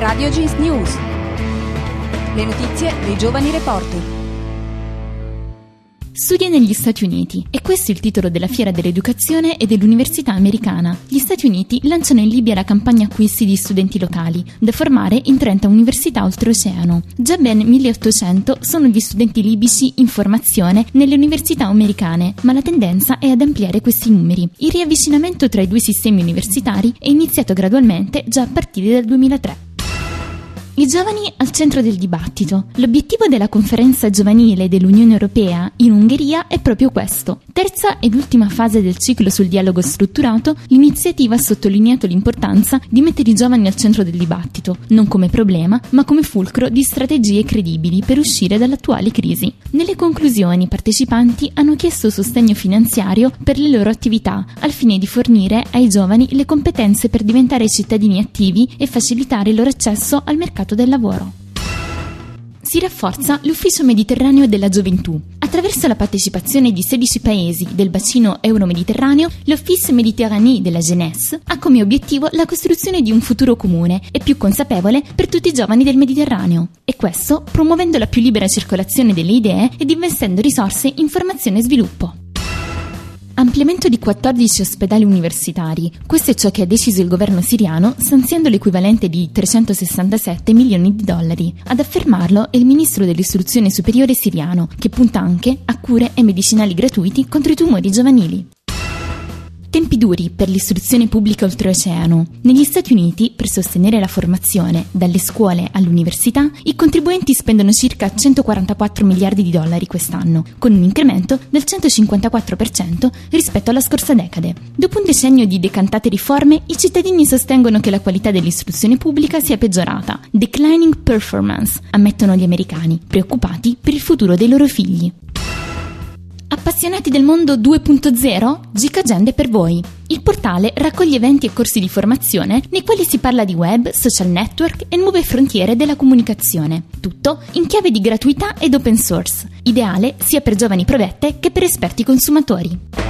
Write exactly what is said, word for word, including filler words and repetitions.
Radio Jeans News. Le notizie dei giovani reporter. Studia negli Stati Uniti. E questo è il titolo della Fiera dell'Educazione e dell'Università Americana. Gli Stati Uniti lanciano in Libia la campagna acquisti di studenti locali, da formare in trenta università oltreoceano. Già ben milleottocento sono gli studenti libici in formazione nelle università americane, ma la tendenza è ad ampliare questi numeri. Il riavvicinamento tra i due sistemi universitari è iniziato gradualmente già a partire dal duemilatré. I giovani al centro del dibattito. L'obiettivo della conferenza giovanile dell'Unione Europea in Ungheria è proprio questo. Terza ed ultima fase del ciclo sul dialogo strutturato, l'iniziativa ha sottolineato l'importanza di mettere i giovani al centro del dibattito, non come problema, ma come fulcro di strategie credibili per uscire dall'attuale crisi. Nelle conclusioni, i partecipanti hanno chiesto sostegno finanziario per le loro attività, al fine di fornire ai giovani le competenze per diventare cittadini attivi e facilitare il loro accesso al mercato del lavoro. Si rafforza l'Ufficio Mediterraneo della Gioventù. Attraverso la partecipazione di sedici paesi del bacino euro-mediterraneo, l'Office Méditerranée de la Jeunesse ha come obiettivo la costruzione di un futuro comune e più consapevole per tutti i giovani del Mediterraneo. E questo promuovendo la più libera circolazione delle idee ed investendo risorse in formazione e sviluppo. Ampliamento di quattordici ospedali universitari. Questo è ciò che ha deciso il governo siriano, stanziando l'equivalente di trecentosessantasette milioni di dollari. Ad affermarlo è il ministro dell'istruzione superiore siriano, che punta anche a cure e medicinali gratuiti contro i tumori giovanili. Tempi duri per l'istruzione pubblica oltreoceano. Negli Stati Uniti, per sostenere la formazione, dalle scuole all'università, i contribuenti spendono circa centoquarantaquattro miliardi di dollari quest'anno, con un incremento del centocinquantaquattro per cento rispetto alla scorsa decade. Dopo un decennio di decantate riforme, i cittadini sostengono che la qualità dell'istruzione pubblica sia peggiorata. Declining performance, ammettono gli americani, preoccupati per il futuro dei loro figli. Appassionati del mondo due punto zero? Gicagende per voi. Il portale raccoglie eventi e corsi di formazione nei quali si parla di web, social network e nuove frontiere della comunicazione. Tutto in chiave di gratuità ed open source, ideale sia per giovani provette che per esperti consumatori.